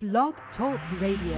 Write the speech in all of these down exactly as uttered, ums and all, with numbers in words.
Blog Talk Radio.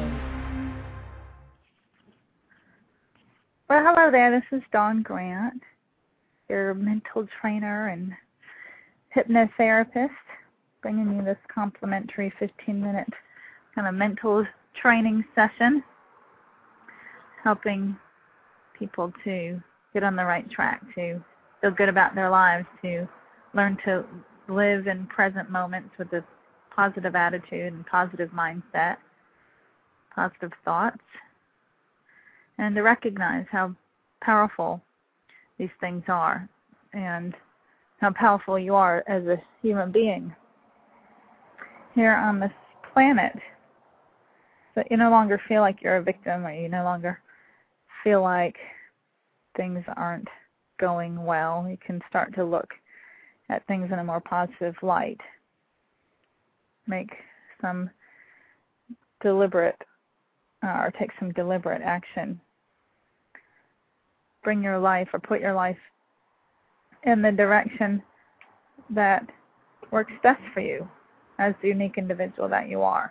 Well, hello there. This is Dawn Grant, your mental trainer and hypnotherapist, bringing you this complimentary fifteen-minute kind of mental training session, helping people to get on the right track, to feel good about their lives, to learn to live in present moments with a positive attitude and positive mindset, positive thoughts, and to recognize how powerful these things are and how powerful you are as a human being here on this planet. So you no longer feel like you're a victim, or you no longer feel like things aren't going well. You can start to look at things in a more positive light. Make some deliberate, uh, or take some deliberate action. Bring your life, or put your life in the direction that works best for you as the unique individual that you are.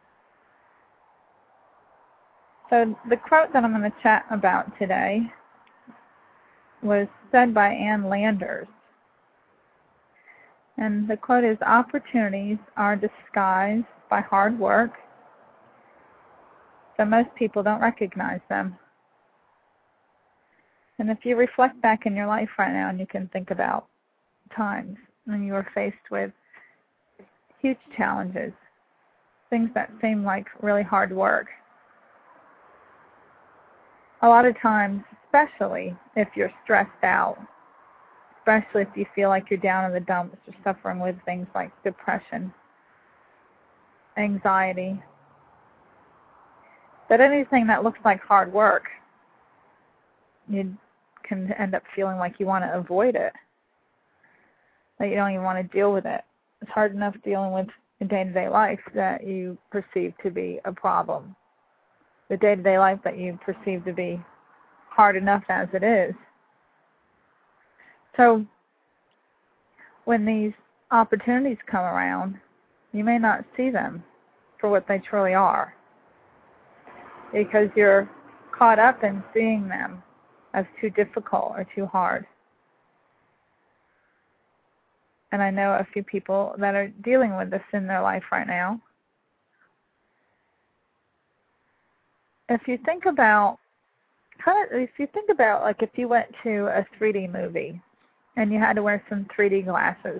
So the quote that I'm going to chat about today was said by Ann Landers. And the quote is, "Opportunities are disguised by hard work, so most people don't recognize them." And if you reflect back in your life right now, and you can think about times when you were faced with huge challenges, things that seem like really hard work, a lot of times, especially if you're stressed out, especially if you feel like you're down in the dumps or suffering with things like depression, anxiety, that anything that looks like hard work, you can end up feeling like you want to avoid it, that you don't even want to deal with it. It's hard enough dealing with the day-to-day life that you perceive to be a problem, the day-to-day life that you perceive to be hard enough as it is. So when these opportunities come around, you may not see them for what they truly are, because you're caught up in seeing them as too difficult or too hard. And I know a few people that are dealing with this in their life right now. If you think about, kind of, if you think about, like, if you went to a three D movie and you had to wear some three D glasses,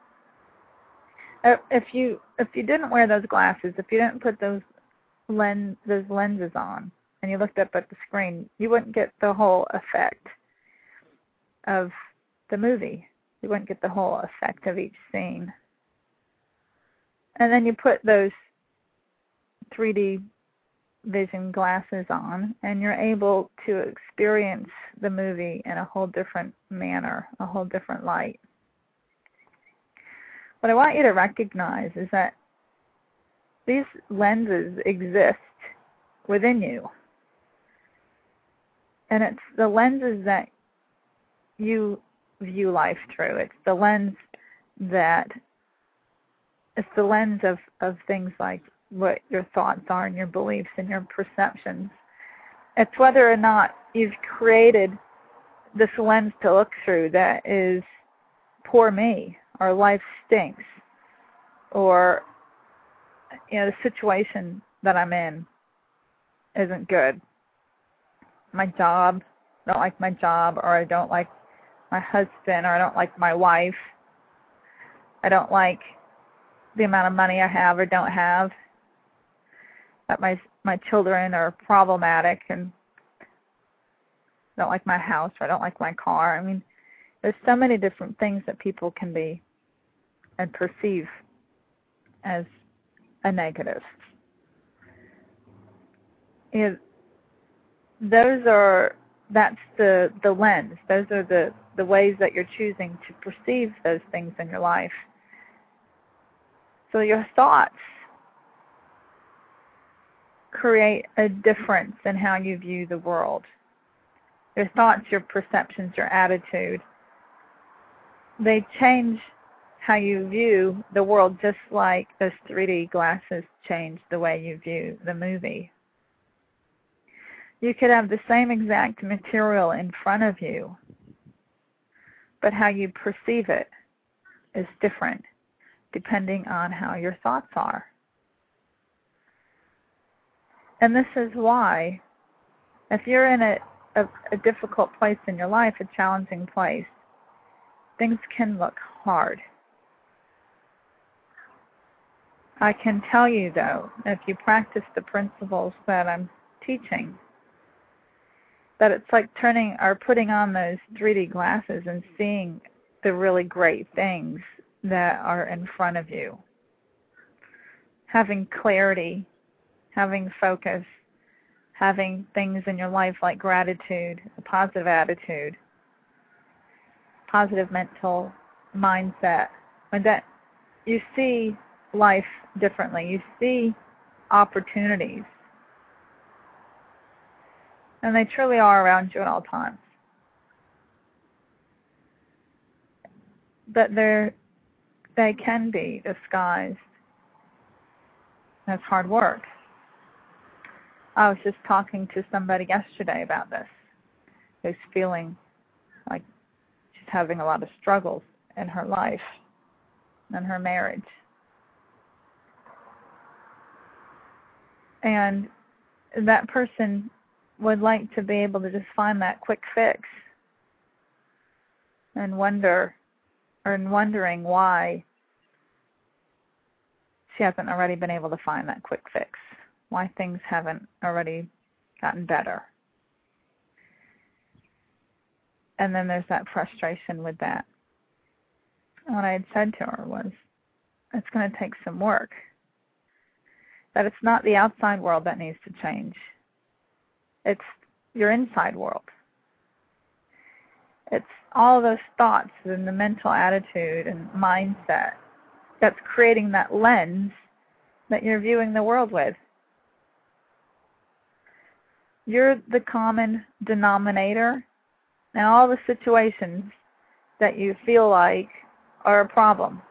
if you if you didn't wear those glasses, if you didn't put those lens those lenses on, and you looked up at the screen, you wouldn't get the whole effect of the movie. You wouldn't get the whole effect of each scene. And then you put those three D vision glasses on, and you're able to experience the movie in a whole different manner, a whole different light. What I want you to recognize is that these lenses exist within you. And it's the lenses that you view life through. It's the lens that, it's the lens of, of things like what your thoughts are and your beliefs and your perceptions. It's whether or not you've created this lens to look through that is poor me, or life stinks, or, you know, the situation that I'm in isn't good. My job, I don't like my job, or I don't like my husband, or I don't like my wife. I don't like the amount of money I have or don't have. That my my children are problematic, and I don't like my house, or I don't like my car. I mean, there's so many different things that people can be and perceive as a negative. You know, those are, that's the, the lens. Those are the, the ways that you're choosing to perceive those things in your life. So your thoughts create a difference in how you view the world. Your thoughts, your perceptions, your attitude, they change how you view the world, just like those three D glasses change the way you view the movie. You could have the same exact material in front of you, but how you perceive it is different depending on how your thoughts are. And this is why, if you're in a, a, a difficult place in your life, a challenging place, things can look hard. I can tell you, though, if you practice the principles that I'm teaching, that it's like turning or putting on those three D glasses and seeing the really great things that are in front of you. Having clarity, having focus, having things in your life like gratitude, a positive attitude, positive mental mindset. When that you see life differently, you see opportunities. And they truly are around you at all times. But they're, they can be disguised as hard work. I was just talking to somebody yesterday about this, who's feeling like she's having a lot of struggles in her life and her marriage. And that person would like to be able to just find that quick fix, and wonder, or wondering why she hasn't already been able to find that quick fix, why things haven't already gotten better. And then there's that frustration with that. And what I had said to her was, it's going to take some work. That it's not the outside world that needs to change. It's your inside world. It's all those thoughts and the mental attitude and mindset that's creating that lens that you're viewing the world with. You're the common denominator in all the situations that you feel like are a problem.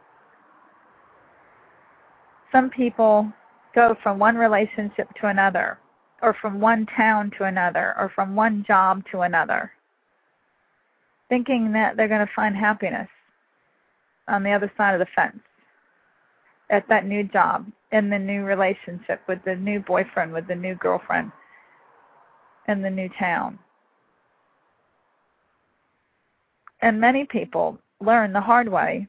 Some people go from one relationship to another, or from one town to another, or from one job to another, thinking that they're going to find happiness on the other side of the fence, at that new job, in the new relationship, with the new boyfriend, with the new girlfriend, in the new town. And many people learn the hard way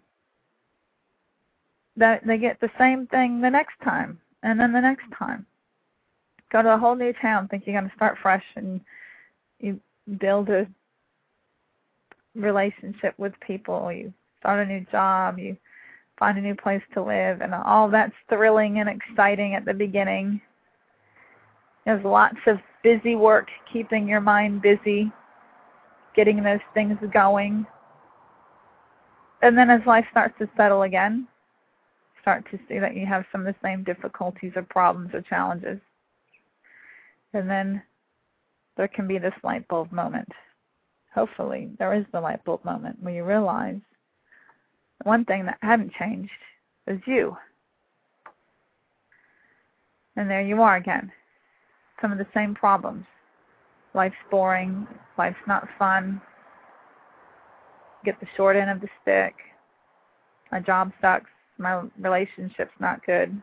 that they get the same thing the next time, and then the next time. Go to a whole new town, think you're going to start fresh, and you build a relationship with people, you start a new job, you find a new place to live, and all that's thrilling and exciting at the beginning. There's lots of busy work, keeping your mind busy, getting those things going. And then as life starts to settle again, start to see that you have some of the same difficulties or problems or challenges. And then there can be this light bulb moment. Hopefully there is the light bulb moment where you realize one thing that hadn't changed is you. And there you are again. Some of the same problems. Life's boring. Life's not fun. Get the short end of the stick. My job sucks. My relationship's not good.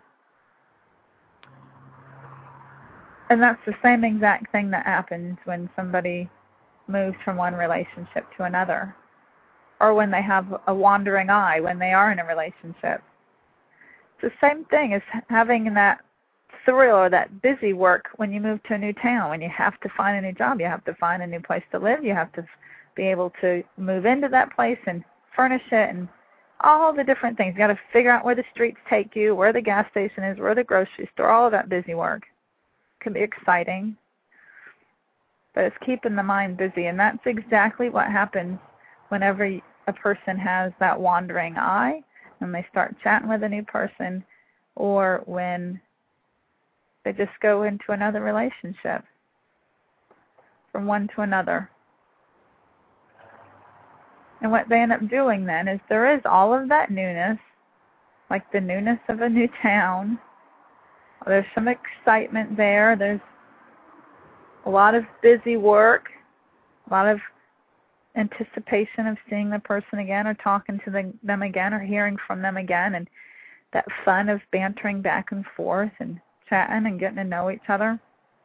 And that's the same exact thing that happens when somebody moves from one relationship to another, or when they have a wandering eye when they are in a relationship. It's the same thing as having that thrill or that busy work when you move to a new town, when you have to find a new job, you have to find a new place to live, you have to be able to move into that place and furnish it, and all the different things. You got to figure out where the streets take you, where the gas station is, where the grocery store, all of that busy work. Can be exciting, but it's keeping the mind busy, and that's exactly what happens whenever a person has that wandering eye and they start chatting with a new person, or when they just go into another relationship, from one to another. And what they end up doing then is there is all of that newness, like the newness of a new town. There's some excitement there. There's a lot of busy work, a lot of anticipation of seeing the person again or talking to the, them again or hearing from them again, and that fun of bantering back and forth and chatting and getting to know each other.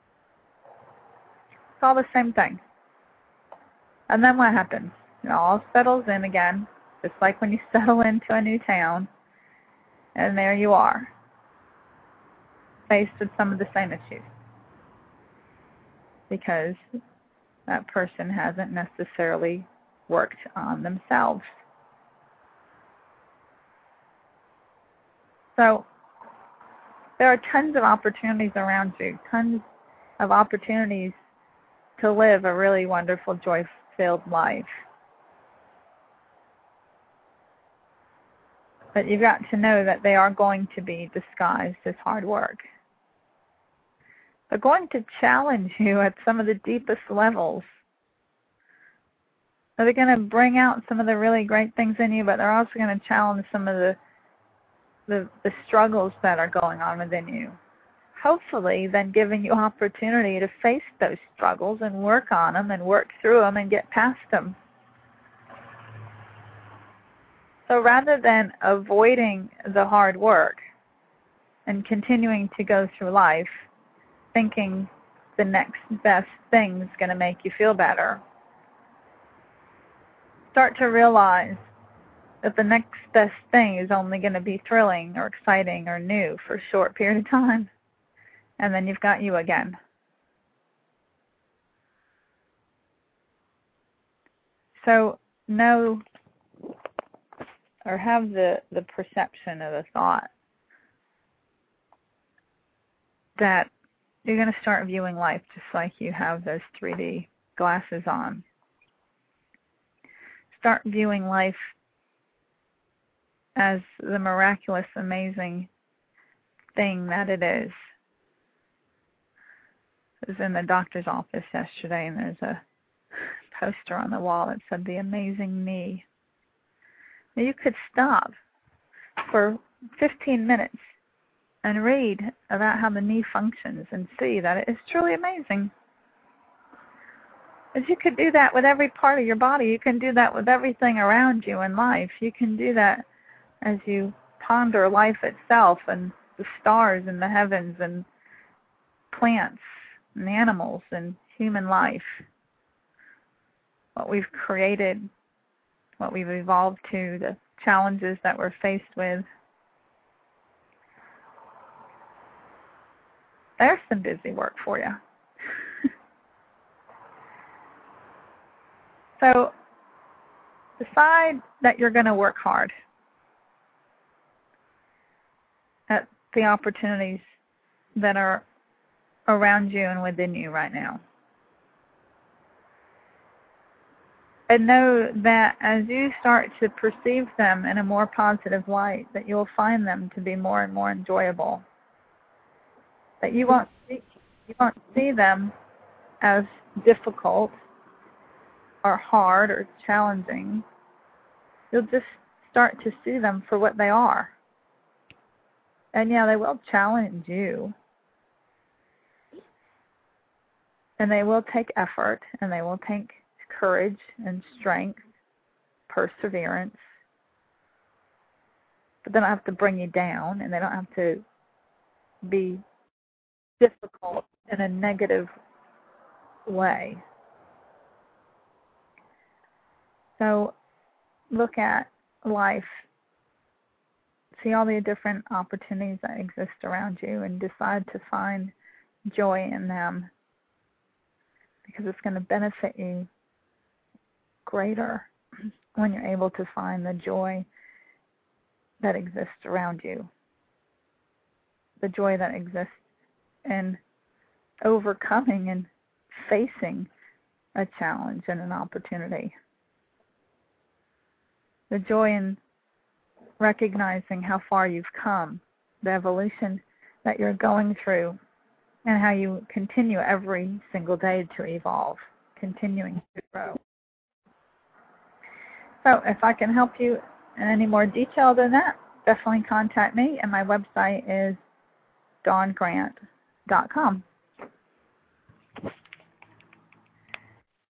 It's all the same thing. And then what happens? It all settles in again, just like when you settle into a new town, and there you are, faced with some of the same issues, because that person hasn't necessarily worked on themselves. So there are tons of opportunities around you, tons of opportunities to live a really wonderful, joy-filled life. But you've got to know that they are going to be disguised as hard work. They're going to challenge you at some of the deepest levels. They're going to bring out some of the really great things in you, but they're also going to challenge some of the, the, the struggles that are going on within you. Hopefully, then giving you opportunity to face those struggles and work on them and work through them and get past them. So rather than avoiding the hard work and continuing to go through life thinking the next best thing is going to make you feel better, start to realize that the next best thing is only going to be thrilling or exciting or new for a short period of time, and then you've got you again. So know or have the, the perception or the thought that you're going to start viewing life just like you have those three D glasses on. Start viewing life as the miraculous, amazing thing that it is. I was in the doctor's office yesterday, and there's a poster on the wall that said, "The Amazing Me." Now, you could stop for fifteen minutes and read about how the knee functions and see that it is truly amazing. If you could do that with every part of your body, you can do that with everything around you in life. You can do that as you ponder life itself and the stars and the heavens and plants and animals and human life. What we've created, what we've evolved to, the challenges that we're faced with. There's some busy work for you. So decide that you're going to work hard at the opportunities that are around you and within you right now. And know that as you start to perceive them in a more positive light, that you'll find them to be more and more enjoyable. That you won't see, you won't see them as difficult or hard or challenging. You'll just start to see them for what they are. And yeah, they will challenge you. And they will take effort, and they will take courage and strength, perseverance. But they don't have to bring you down, and they don't have to be difficult in a negative way. So look at life, see all the different opportunities that exist around you, and decide to find joy in them, because it's going to benefit you greater when you're able to find the joy that exists around you, the joy that exists in overcoming and facing a challenge and an opportunity. The joy in recognizing how far you've come, the evolution that you're going through, and how you continue every single day to evolve, continuing to grow. So if I can help you in any more detail than that, definitely contact me, and my website is dawn grant dot com.